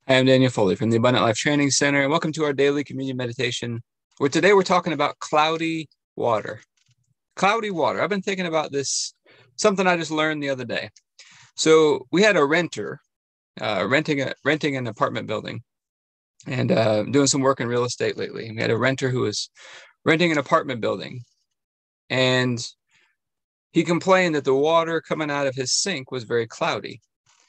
I am Daniel Foley from the Abundant Life Training Center, and welcome to our daily communion meditation, where today we're talking about cloudy water. Cloudy water. I've been thinking about this, something I just learned the other day. So we had a renter renting an apartment building and doing some work in real estate lately. We had a renter who was renting an apartment building, and he complained that the water coming out of his sink was very cloudy.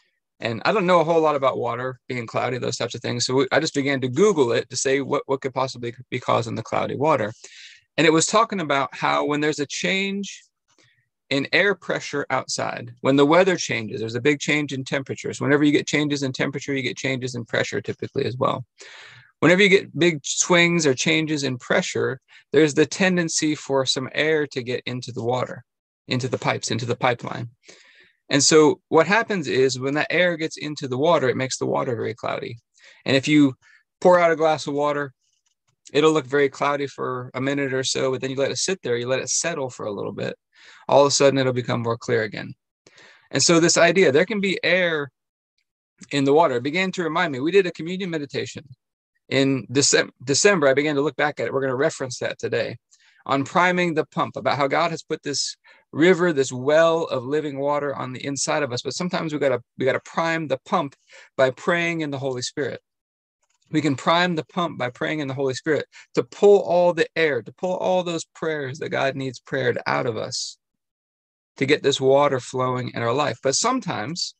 And I don't know a whole lot about water being cloudy, those types of things. So I just began to Google it to say what could possibly be causing the cloudy water. And it was talking about how when there's a change in air pressure outside, when the weather changes, there's a big change in temperatures. Whenever you get changes in temperature, you get changes in pressure typically as well. Whenever you get big swings or changes in pressure, there's the tendency for some air to get into the water, into the pipes, into the pipeline. And so what happens is when that air gets into the water, it makes the water very cloudy. And if you pour out a glass of water, it'll look very cloudy for a minute or so, but then you let it sit there, you let it settle for a little bit. All of a sudden, it'll become more clear again. And so this idea, there can be air in the water, it began to remind me. We did a communion meditation in December. I began to look back at it. We're going to reference that today on priming the pump, about how God has put this river, this well of living water on the inside of us. But sometimes we got to prime the pump by praying in the Holy Spirit. We can prime the pump by praying in the Holy Spirit to pull all the air, to pull all those prayers that God needs prayed out of us to get this water flowing in our life. But sometimes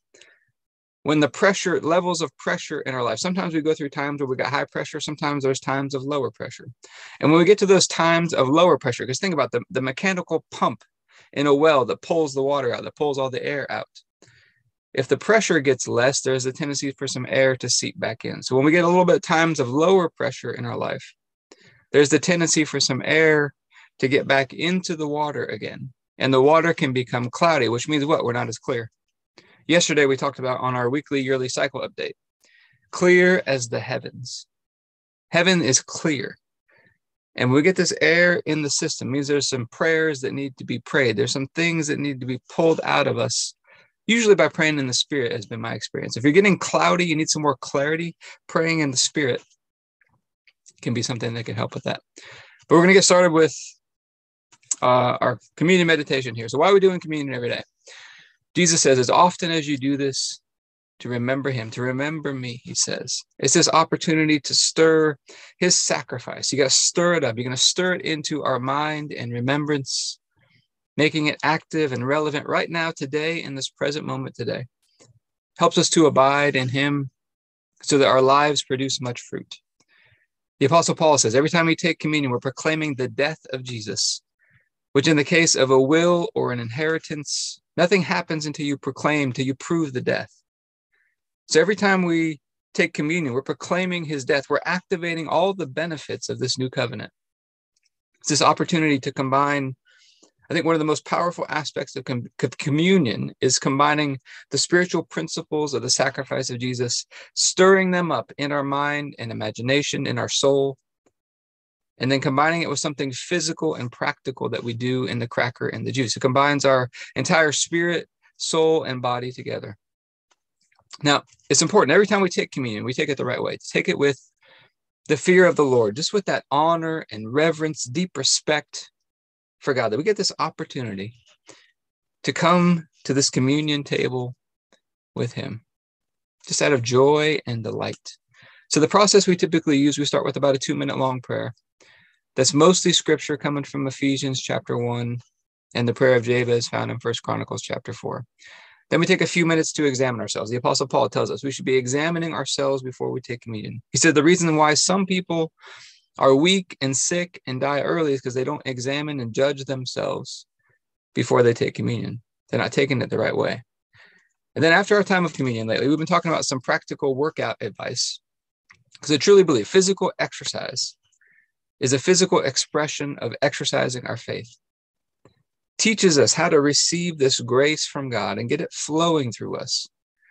when the levels of pressure in our life, sometimes we go through times where we got high pressure, sometimes there's times of lower pressure. And when we get to those times of lower pressure, because think about the mechanical pump in a well that pulls the water out, that pulls all the air out. If the pressure gets less, there's a tendency for some air to seep back in. So when we get a little bit of times of lower pressure in our life, there's the tendency for some air to get back into the water again. And the water can become cloudy, which means what? We're not as clear. Yesterday, we talked about on our weekly, yearly cycle update, clear as the heavens. Heaven is clear. And when we get this air in the system, it means there's some prayers that need to be prayed. There's some things that need to be pulled out of us, usually by praying in the Spirit has been my experience. If you're getting cloudy, you need some more clarity, praying in the Spirit can be something that can help with that. But we're going to get started with our communion meditation here. So why are we doing communion every day? Jesus says, as often as you do this, to remember him, to remember me, he says. It's this opportunity to stir his sacrifice. You got to stir it up. You're going to stir it into our mind and remembrance, making it active and relevant right now, today, in this present moment today. Helps us to abide in him so that our lives produce much fruit. The Apostle Paul says, every time we take communion, we're proclaiming the death of Jesus, which in the case of a will or an inheritance, nothing happens until you proclaim, till you prove the death. So every time we take communion, we're proclaiming his death. We're activating all the benefits of this new covenant. It's this opportunity to combine. I think one of the most powerful aspects of communion is combining the spiritual principles of the sacrifice of Jesus, stirring them up in our mind and imagination, in our soul, and then combining it with something physical and practical that we do in the cracker and the juice. It combines our entire spirit, soul, and body together. Now, it's important. Every time we take communion, we take it the right way. Take it with the fear of the Lord, just with that honor and reverence, deep respect for God, that we get this opportunity to come to this communion table with him, just out of joy and delight. So the process we typically use, we start with about a 2-minute long prayer. That's mostly scripture coming from Ephesians chapter 1 and the prayer of Jabez found in 1 Chronicles chapter 4. Then we take a few minutes to examine ourselves. The Apostle Paul tells us we should be examining ourselves before we take communion. He said the reason why some people are weak and sick and die early is because they don't examine and judge themselves before they take communion. They're not taking it the right way. And then after our time of communion lately, we've been talking about some practical workout advice, because I truly believe physical exercise is a physical expression of exercising our faith. Teaches us how to receive this grace from God and get it flowing through us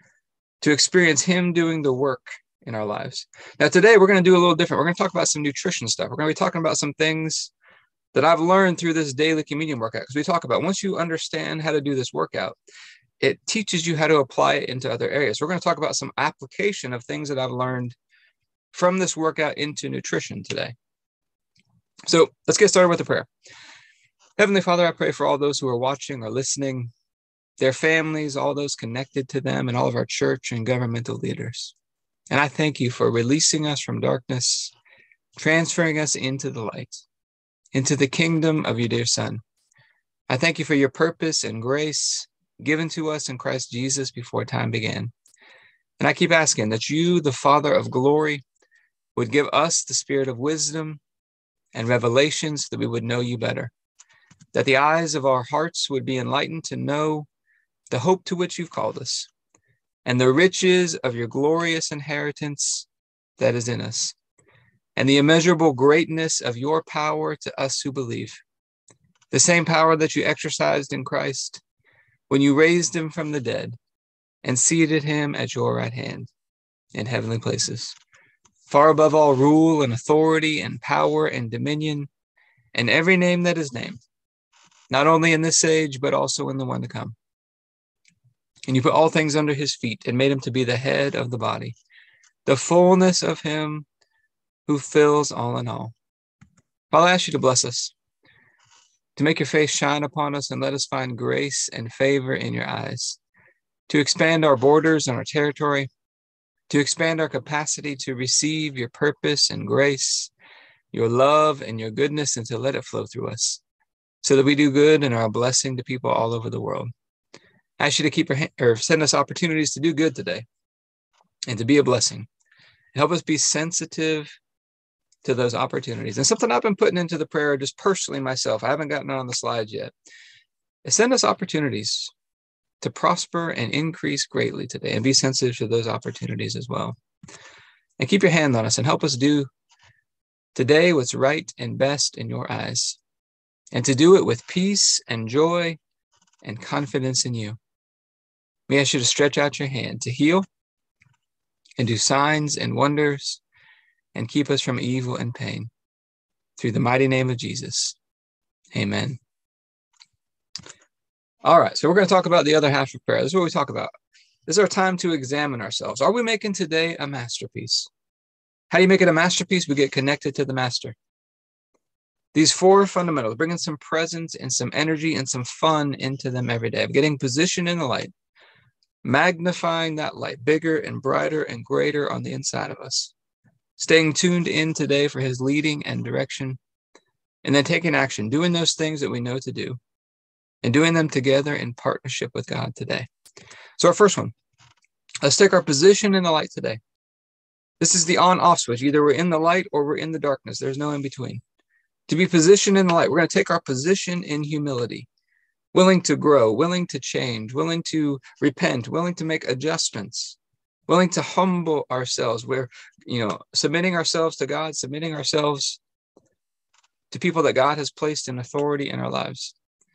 to experience him doing the work in our lives. Now, today we're going to do a little different. We're going to talk about some nutrition stuff. We're going to be talking about some things that I've learned through this daily communion workout, because we talk about once you understand how to do this workout, it teaches you how to apply it into other areas. We're going to talk about some application of things that I've learned from this workout into nutrition today. So let's get started with a prayer. Heavenly Father, I pray for all those who are watching or listening, their families, all those connected to them, and all of our church and governmental leaders. And I thank you for releasing us from darkness, transferring us into the light, into the kingdom of your dear Son. I thank you for your purpose and grace given to us in Christ Jesus before time began. And I keep asking that you, the Father of glory, would give us the spirit of wisdom and revelation so that we would know you better, that the eyes of our hearts would be enlightened to know the hope to which you've called us, and the riches of your glorious inheritance that is in us, and the immeasurable greatness of your power to us who believe, the same power that you exercised in Christ when you raised him from the dead and seated him at your right hand in heavenly places, far above all rule and authority and power and dominion and every name that is named, not only in this age, but also in the one to come. And you put all things under his feet and made him to be the head of the body, the fullness of him who fills all in all. I'll ask you to bless us, to make your face shine upon us and let us find grace and favor in your eyes, to expand our borders and our territory, to expand our capacity to receive your purpose and grace, your love and your goodness, and to let it flow through us so that we do good and are a blessing to people all over the world. I ask you to keep send us opportunities to do good today and to be a blessing. Help us be sensitive to those opportunities. And something I've been putting into the prayer just personally myself, I haven't gotten it on the slides yet, is send us opportunities to prosper and increase greatly today and be sensitive to those opportunities as well. And keep your hand on us and help us do today what's right and best in your eyes, and to do it with peace and joy and confidence in you. We ask you to stretch out your hand to heal and do signs and wonders and keep us from evil and pain. Through the mighty name of Jesus. Amen. All right, so we're going to talk about the other half of prayer. This is what we talk about. This is our time to examine ourselves. Are we making today a masterpiece? How do you make it a masterpiece? We get connected to the master. These four fundamentals, bringing some presence and some energy and some fun into them every day. Getting positioned in the light, magnifying that light bigger and brighter and greater on the inside of us. Staying tuned in today for his leading and direction, and then taking action, doing those things that we know to do, and doing them together in partnership with God today. So our first one, let's take our position in the light today. This is the on-off switch. Either we're in the light or we're in the darkness. There's no in between. To be positioned in the light, we're going to take our position in humility, willing to grow, willing to change, willing to repent, willing to make adjustments, willing to humble ourselves. We're, submitting ourselves to God, submitting ourselves to people that God has placed in authority in our lives.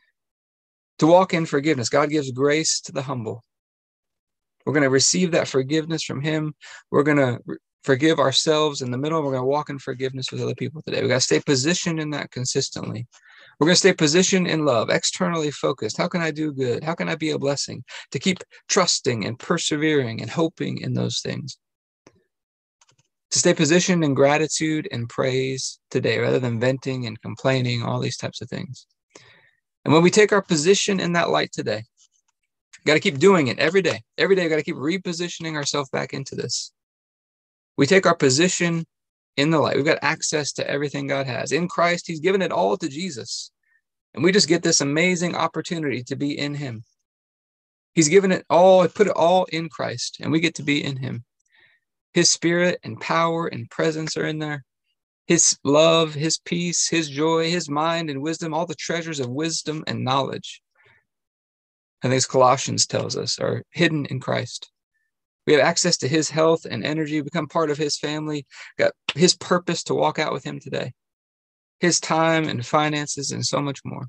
To walk in forgiveness. God gives grace to the humble. We're going to receive that forgiveness from him. We're going to forgive ourselves in the middle. We're going to walk in forgiveness with other people today. We got to stay positioned in that consistently. We're going to stay positioned in love, externally focused. How can I do good? How can I be a blessing? To keep trusting and persevering and hoping in those things. To stay positioned in gratitude and praise today, rather than venting and complaining, all these types of things. And when we take our position in that light today, got to keep doing it every day. Every day, got to keep repositioning ourselves back into this. We take our position in the light. We've got access to everything God has. In Christ, he's given it all to Jesus. And we just get this amazing opportunity to be in him. He's given it all, put it all in Christ, and we get to be in him. His spirit and power and presence are in there. His love, his peace, his joy, his mind and wisdom, all the treasures of wisdom and knowledge, I think as Colossians tells us, are hidden in Christ. We have access to his health and energy, become part of his family, got his purpose to walk out with him today, his time and finances and so much more.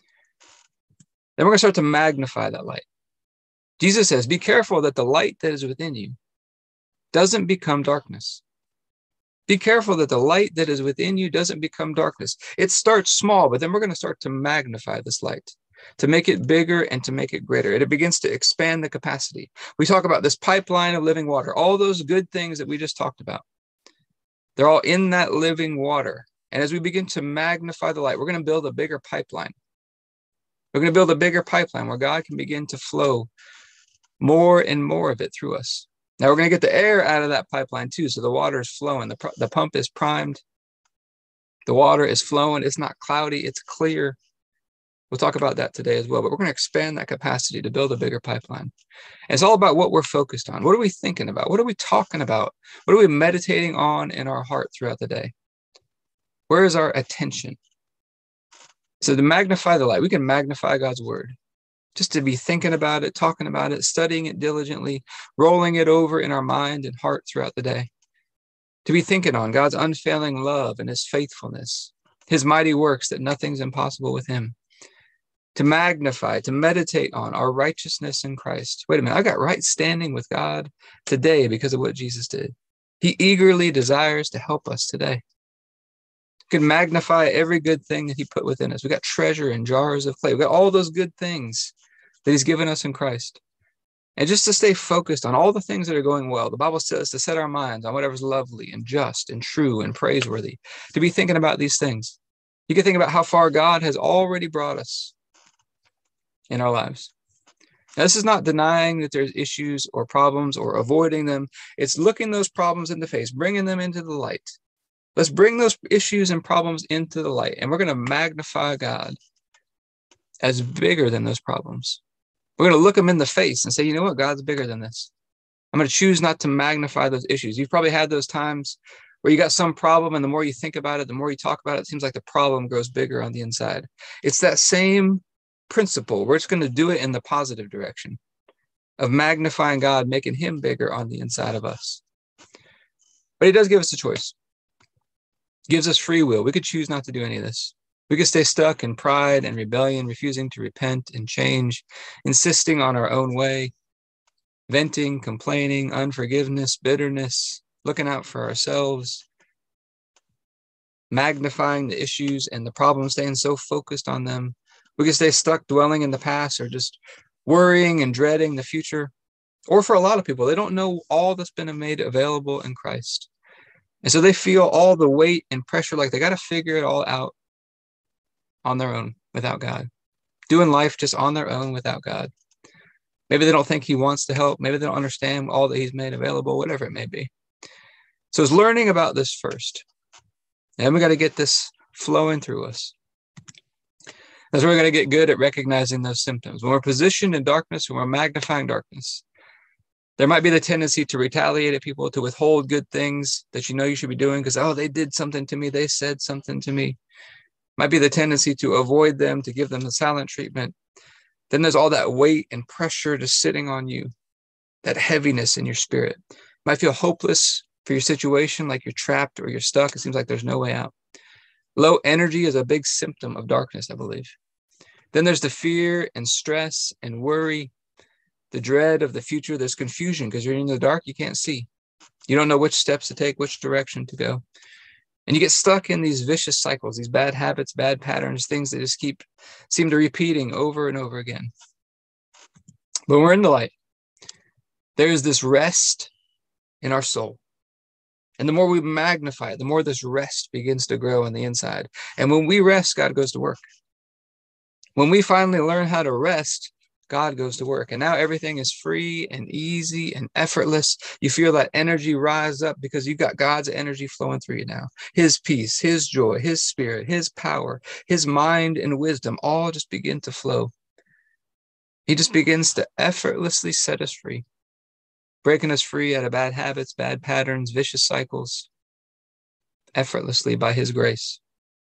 Then we're going to start to magnify that light. Jesus says, be careful that the light that is within you doesn't become darkness. Be careful that the light that is within you doesn't become darkness. It starts small, but then we're going to start to magnify this light. to make it bigger and to make it greater. It begins to expand the capacity. We talk about this pipeline of living water, all those good things that we just talked about. They're all in that living water. And as we begin to magnify the light, we're going to build a bigger pipeline. We're going to build a bigger pipeline where God can begin to flow more and more of it through us. Now we're going to get the air out of that pipeline too. So the water is flowing. The pump is primed. The water is flowing. It's not cloudy. It's clear. We'll talk about that today as well. But we're going to expand that capacity to build a bigger pipeline. And it's all about what we're focused on. What are we thinking about? What are we talking about? What are we meditating on in our heart throughout the day? Where is our attention? So to magnify the light, we can magnify God's word. Just to be thinking about it, talking about it, studying it diligently, rolling it over in our mind and heart throughout the day. To be thinking on God's unfailing love and his faithfulness, his mighty works, that nothing's impossible with him. To magnify, to meditate on our righteousness in Christ. Wait a minute, I got right standing with God today because of what Jesus did. He eagerly desires to help us today. Can magnify every good thing that he put within us. We got treasure in jars of clay. We got all those good things that he's given us in Christ. And just to stay focused on all the things that are going well. The Bible says to set our minds on whatever's lovely and just and true and praiseworthy. To be thinking about these things. You can think about how far God has already brought us in our lives. Now, this is not denying that there's issues or problems or avoiding them. It's looking those problems in the face, bringing them into the light. Let's bring those issues and problems into the light, and we're going to magnify God as bigger than those problems. We're going to look them in the face and say, you know what? God's bigger than this. I'm going to choose not to magnify those issues. You've probably had those times where you got some problem, and the more you think about it, the more you talk about it, it seems like the problem grows bigger on the inside. It's that same principle. We're just going to do it in the positive direction of magnifying God, making him bigger on the inside of us. But he does give us a choice. Gives us free will. We could choose not to do any of this. We could stay stuck in pride and rebellion, refusing to repent and change, insisting on our own way, venting, complaining, unforgiveness, bitterness, looking out for ourselves, magnifying the issues and the problems, staying so focused on them. We could stay stuck dwelling in the past or just worrying and dreading the future. Or for a lot of people, they don't know all that's been made available in Christ. And so they feel all the weight and pressure like they got to figure it all out on their own without God, doing life just on their own without God. Maybe they don't think he wants to help. Maybe they don't understand all that he's made available, whatever it may be. So it's learning about this first. And we got to get this flowing through us. That's where we're going to get good at recognizing those symptoms. When we're positioned in darkness, when we're magnifying darkness, there might be the tendency to retaliate at people, to withhold good things that you know you should be doing because, oh, they did something to me. They said something to me. Might be the tendency to avoid them, to give them the silent treatment. Then there's all that weight and pressure just sitting on you, that heaviness in your spirit. You might feel hopeless for your situation, like you're trapped or you're stuck. It seems like there's no way out. Low energy is a big symptom of darkness, I believe. Then there's the fear and stress and worry, the dread of the future. There's confusion because you're in the dark. You can't see. You don't know which steps to take, which direction to go. And you get stuck in these vicious cycles, these bad habits, bad patterns, things that just seem to repeating over and over again. But when we're in the light, there is this rest in our soul. And the more we magnify it, the more this rest begins to grow on the inside. And when we rest, God goes to work. When we finally learn how to rest, God goes to work. And now everything is free and easy and effortless. You feel that energy rise up because you've got God's energy flowing through you now. His peace, his joy, his spirit, his power, his mind and wisdom all just begin to flow. He just begins to effortlessly set us free, breaking us free out of bad habits, bad patterns, vicious cycles, effortlessly by his grace.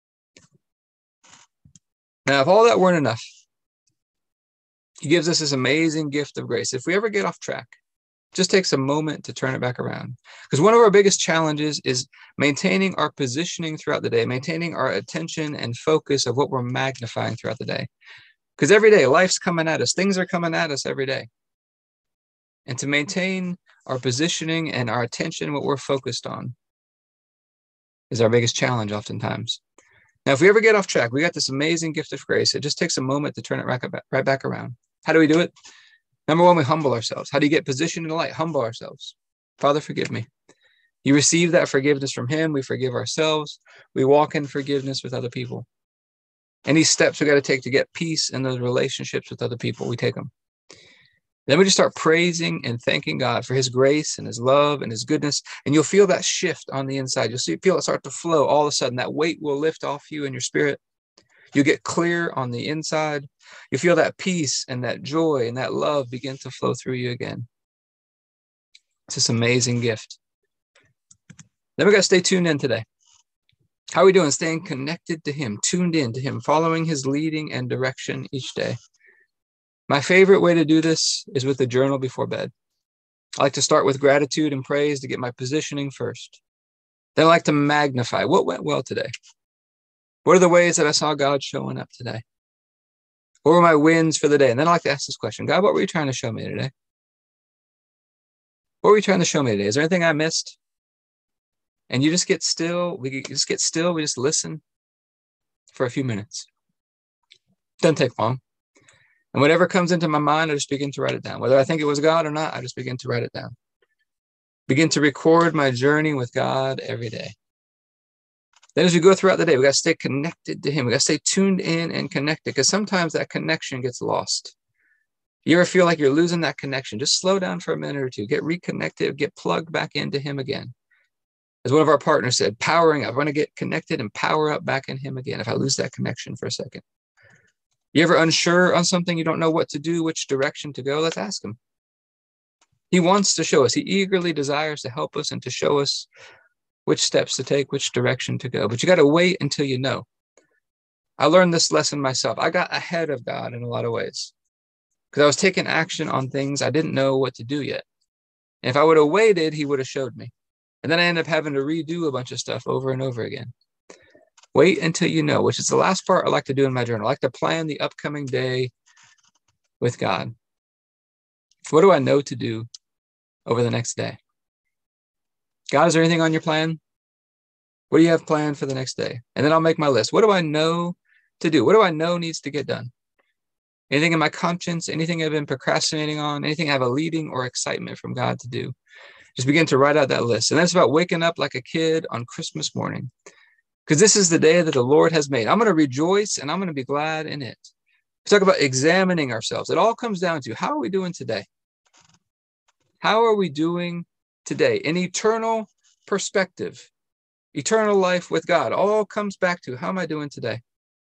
Now, if all that weren't enough, he gives us this amazing gift of grace. If we ever get off track, just takes a moment to turn it back around. Because one of our biggest challenges is maintaining our positioning throughout the day, maintaining our attention and focus of what we're magnifying throughout the day. Because every day, life's coming at us. Things are coming at us every day. And to maintain our positioning and our attention, what we're focused on, is our biggest challenge oftentimes. Now, if we ever get off track, we got this amazing gift of grace. It just takes a moment to turn it right back around. How do we do it? Number one, we humble ourselves. How do you get positioned in the light? Humble ourselves. Father, forgive me. You receive that forgiveness from him. We forgive ourselves. We walk in forgiveness with other people. Any steps we got to take to get peace in those relationships with other people, we take them. Then we just start praising and thanking God for his grace and his love and his goodness. And you'll feel that shift on the inside. Feel it start to flow. All of a sudden, that weight will lift off you and your spirit. You get clear on the inside. You feel that peace and that joy and that love begin to flow through you again. It's this amazing gift. Then we got to stay tuned in today. How are we doing? Staying connected to him, tuned in to him, following his leading and direction each day. My favorite way to do this is with a journal before bed. I like to start with gratitude and praise to get my positioning first. Then I like to magnify what went well today. What are the ways that I saw God showing up today? What were my wins for the day? And then I like to ask this question: God, what were you trying to show me today? What were you trying to show me today? Is there anything I missed? And you just get still. We just listen for a few minutes. Doesn't take long. And whatever comes into my mind, I just begin to write it down. Whether I think it was God or not, I just begin to write it down. Begin to record my journey with God every day. Then as we go throughout the day, we got to stay connected to him. We got to stay tuned in and connected, because sometimes that connection gets lost. You ever feel like you're losing that connection? Just slow down for a minute or two. Get reconnected. Get plugged back into him again. As one of our partners said, powering up. I want to get connected and power up back in him again if I lose that connection for a second. You ever unsure on something? You don't know what to do, which direction to go? Let's ask him. He wants to show us. He eagerly desires to help us and to show us which steps to take, which direction to go. But you got to wait until you know. I learned this lesson myself. I got ahead of God in a lot of ways because I was taking action on things I didn't know what to do yet. And if I would have waited, he would have showed me. And then I ended up having to redo a bunch of stuff over and over again. Wait until you know, which is the last part I like to do in my journal. I like to plan the upcoming day with God. What do I know to do over the next day? God, is there anything on your plan? What do you have planned for the next day? And then I'll make my list. What do I know to do? What do I know needs to get done? Anything in my conscience? Anything I've been procrastinating on? Anything I have a leading or excitement from God to do? Just begin to write out that list. And that's about waking up like a kid on Christmas morning. Because this is the day that the Lord has made. I'm going to rejoice and I'm going to be glad in it. We talk about examining ourselves. It all comes down to, how are we doing today? How are we doing today? In eternal perspective, eternal life with God, all comes back to, how am I doing today?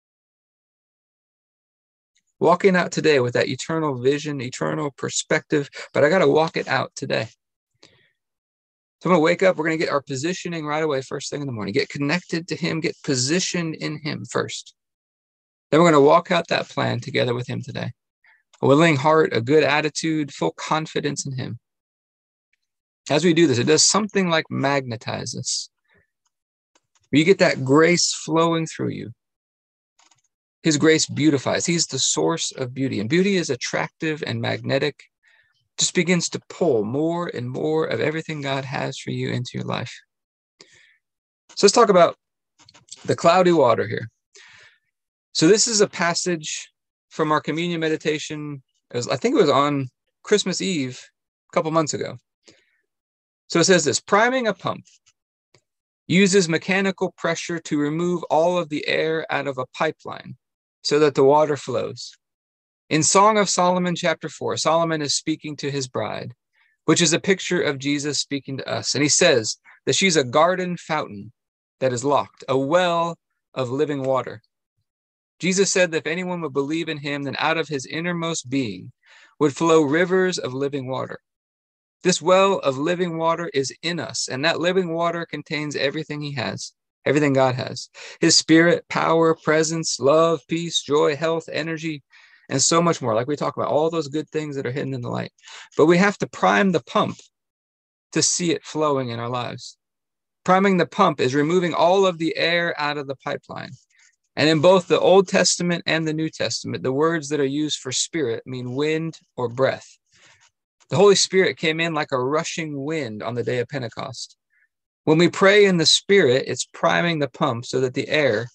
Walking out today with that eternal vision, eternal perspective, but I got to walk it out today. So I'm going to wake up. We're going to get our positioning right away, first thing in the morning. Get connected to him. Get positioned in him first. Then we're going to walk out that plan together with him today. A willing heart, a good attitude, full confidence in him. As we do this, it does something like magnetize us. You get that grace flowing through you. His grace beautifies. He's the source of beauty. And beauty is attractive and magnetic. Just begins to pull more and more of everything God has for you into your life. So let's talk about the cloudy water here. So this is a passage from our communion meditation. I think it was on Christmas Eve a couple months ago. So it says this: priming a pump uses mechanical pressure to remove all of the air out of a pipeline so that the water flows. In Song of Solomon, chapter 4, Solomon is speaking to his bride, which is a picture of Jesus speaking to us. And he says that she's a garden fountain that is locked, a well of living water. Jesus said that if anyone would believe in him, then out of his innermost being would flow rivers of living water. This well of living water is in us, and that living water contains everything he has, everything God has. His spirit, power, presence, love, peace, joy, health, energy, and so much more. Like we talk about, all those good things that are hidden in the light. But we have to prime the pump to see it flowing in our lives. Priming the pump is removing all of the air out of the pipeline. And in both the Old Testament and the New Testament, the words that are used for spirit mean wind or breath. The Holy Spirit came in like a rushing wind on the day of Pentecost. When we pray in the Spirit, it's priming the pump so that the air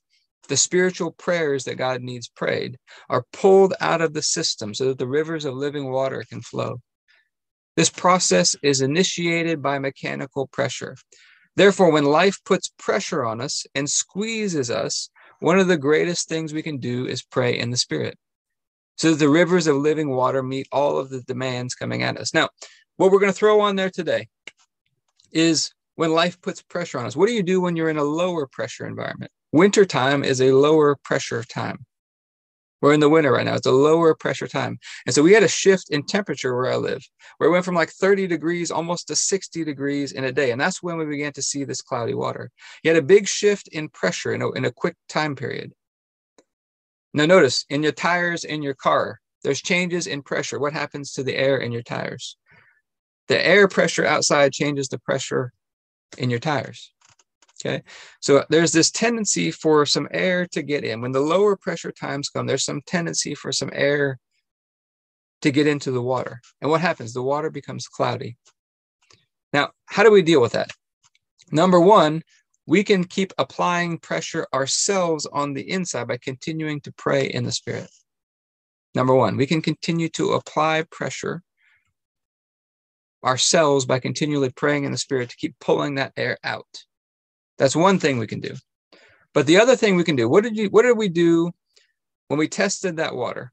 the spiritual prayers that God needs prayed are pulled out of the system so that the rivers of living water can flow. This process is initiated by mechanical pressure. Therefore, when life puts pressure on us and squeezes us, one of the greatest things we can do is pray in the Spirit, so that the rivers of living water meet all of the demands coming at us. Now, what we're going to throw on there today is when life puts pressure on us. What do you do when you're in a lower pressure environment? Wintertime is a lower pressure time. We're in the winter right now. It's a lower pressure time. And so we had a shift in temperature where I live, where it went from like 30 degrees almost to 60 degrees in a day. And that's when we began to see this cloudy water. You had a big shift in pressure in a quick time period. Now notice, in your tires in your car, there's changes in pressure. What happens to the air in your tires? The air pressure outside changes the pressure in your tires. Okay, so there's this tendency for some air to get in. When the lower pressure times come, there's some tendency for some air to get into the water. And what happens? The water becomes cloudy. Now, how do we deal with that? Number one, we can keep applying pressure ourselves on the inside by continuing to pray in the Spirit. Number one, we can continue to apply pressure ourselves by continually praying in the Spirit to keep pulling that air out. That's one thing we can do. But the other thing we can do, what did we do when we tested that water?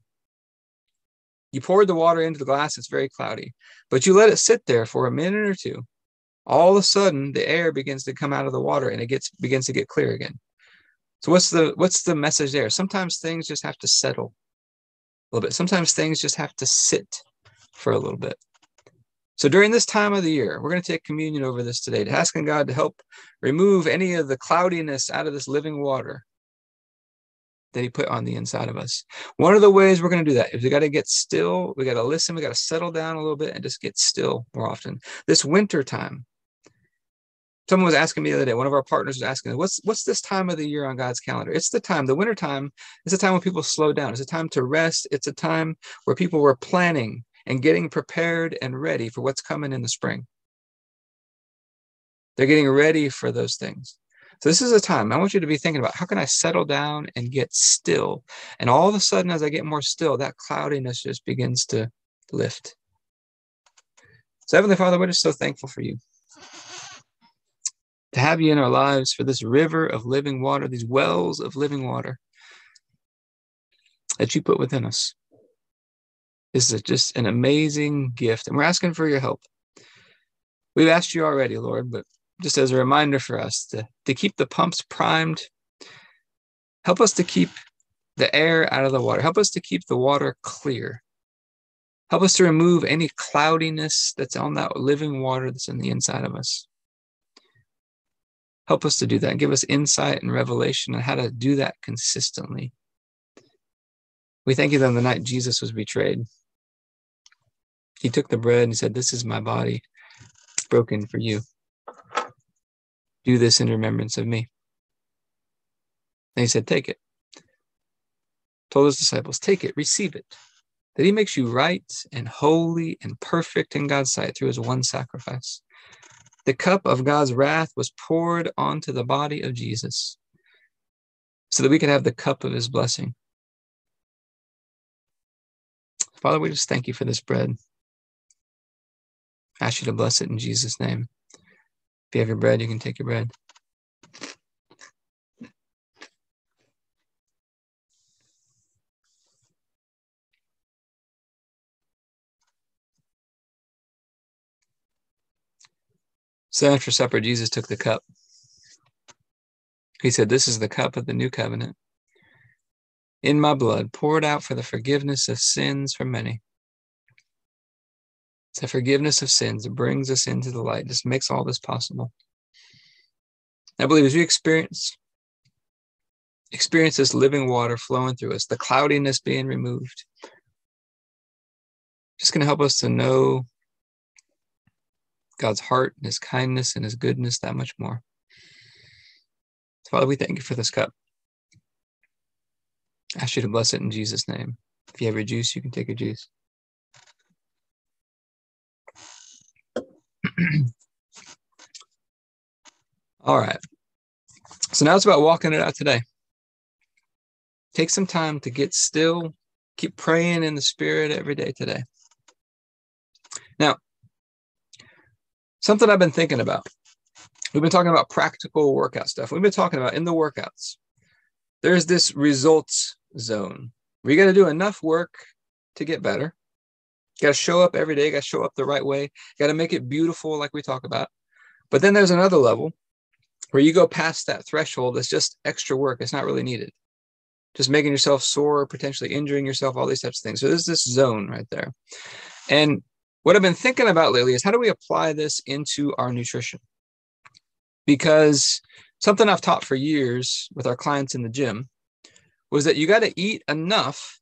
You poured the water into the glass, it's very cloudy, but you let it sit there for a minute or two. All of a sudden, the air begins to come out of the water and it begins to get clear again. So what's the message there? Sometimes things just have to settle a little bit. Sometimes things just have to sit for a little bit. So during this time of the year, we're going to take communion over this today, asking God to help remove any of the cloudiness out of this living water that he put on the inside of us. One of the ways we're going to do that is we got to get still. We got to listen. We got to settle down a little bit and just get still more often. This winter time, someone was asking me the other day, one of our partners was asking, what's this time of the year on God's calendar? It's the time, the winter time, it's a time when people slow down. It's a time to rest. It's a time where people were planning and getting prepared and ready for what's coming in the spring. They're getting ready for those things. So this is a time I want you to be thinking about, how can I settle down and get still? And all of a sudden, as I get more still, that cloudiness just begins to lift. So Heavenly Father, we're just so thankful for you, to have you in our lives, for this river of living water, these wells of living water that you put within us. This is just an amazing gift, and we're asking for your help. We've asked you already, Lord, but just as a reminder for us to keep the pumps primed, help us to keep the air out of the water. Help us to keep the water clear. Help us to remove any cloudiness that's on that living water that's in the inside of us. Help us to do that and give us insight and revelation on how to do that consistently. We thank you that on the night Jesus was betrayed, he took the bread and he said, "This is my body broken for you. Do this in remembrance of me." And he said, "Take it." Told his disciples, "Take it, receive it." That he makes you right and holy and perfect in God's sight through his one sacrifice. The cup of God's wrath was poured onto the body of Jesus so that we could have the cup of his blessing. Father, we just thank you for this bread. I ask you to bless it in Jesus' name. If you have your bread, you can take your bread. So after supper, Jesus took the cup. He said, "This is the cup of the new covenant in my blood, poured out for the forgiveness of sins for many." It's the forgiveness of sins that brings us into the light, just makes all this possible. I believe as we experience this living water flowing through us, the cloudiness being removed, just going to help us to know God's heart and his kindness and his goodness that much more. So Father, we thank you for this cup. I ask you to bless it in Jesus' name. If you have your juice, you can take your juice. All right. So now it's about walking it out today. Take some time to get still. Keep praying in the Spirit every day today. Now, something I've been thinking about. We've been talking about practical workout stuff. We've been talking about in the workouts, there's this results zone where you got to do enough work to get better. You got to show up every day. You got to show up the right way. You got to make it beautiful like we talk about. But then there's another level where you go past that threshold. It's just extra work. It's not really needed. Just making yourself sore, potentially injuring yourself, all these types of things. So there's this zone right there. And what I've been thinking about lately is how do we apply this into our nutrition? Because something I've taught for years with our clients in the gym was that you got to eat enough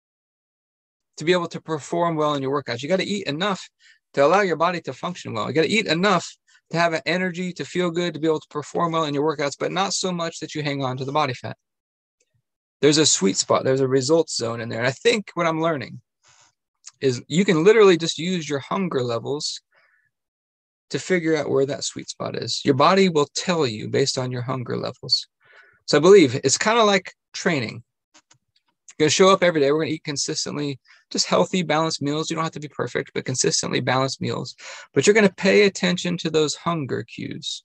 to be able to perform well in your workouts. You got to eat enough to allow your body to function well. You got to eat enough to have an energy, to feel good, to be able to perform well in your workouts, but not so much that you hang on to the body fat. There's a sweet spot. There's a results zone in there. And I think what I'm learning is you can literally just use your hunger levels to figure out where that sweet spot is. Your body will tell you based on your hunger levels. So I believe it's kind of like training. You're going to show up every day. We're going to eat consistently, just healthy, balanced meals. You don't have to be perfect, but consistently balanced meals. But you're going to pay attention to those hunger cues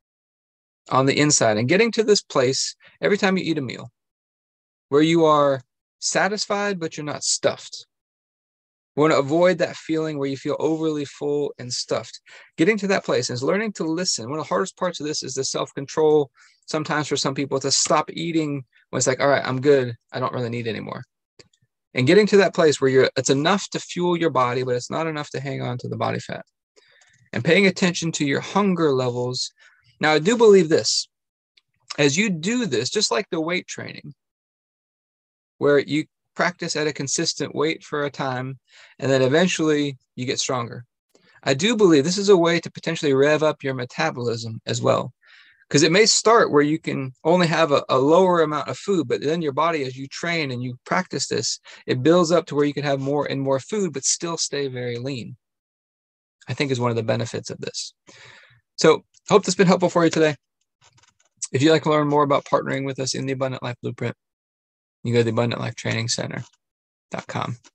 on the inside and getting to this place every time you eat a meal where you are satisfied, but you're not stuffed. We want to avoid that feeling where you feel overly full and stuffed. Getting to that place is learning to listen. One of the hardest parts of this is the self-control. Sometimes for some people to stop eating when it's like, all right, I'm good. I don't really need anymore. And getting to that place where it's enough to fuel your body, but it's not enough to hang on to the body fat. And paying attention to your hunger levels. Now, I do believe this. As you do this, just like the weight training, where you practice at a consistent weight for a time, and then eventually you get stronger. I do believe this is a way to potentially rev up your metabolism as well. Because it may start where you can only have a lower amount of food, but then your body, as you train and you practice this, it builds up to where you can have more and more food, but still stay very lean. I think is one of the benefits of this. So I hope this has been helpful for you today. If you'd like to learn more about partnering with us in the Abundant Life Blueprint, you go to the AbundantLifeTrainingCenter.com.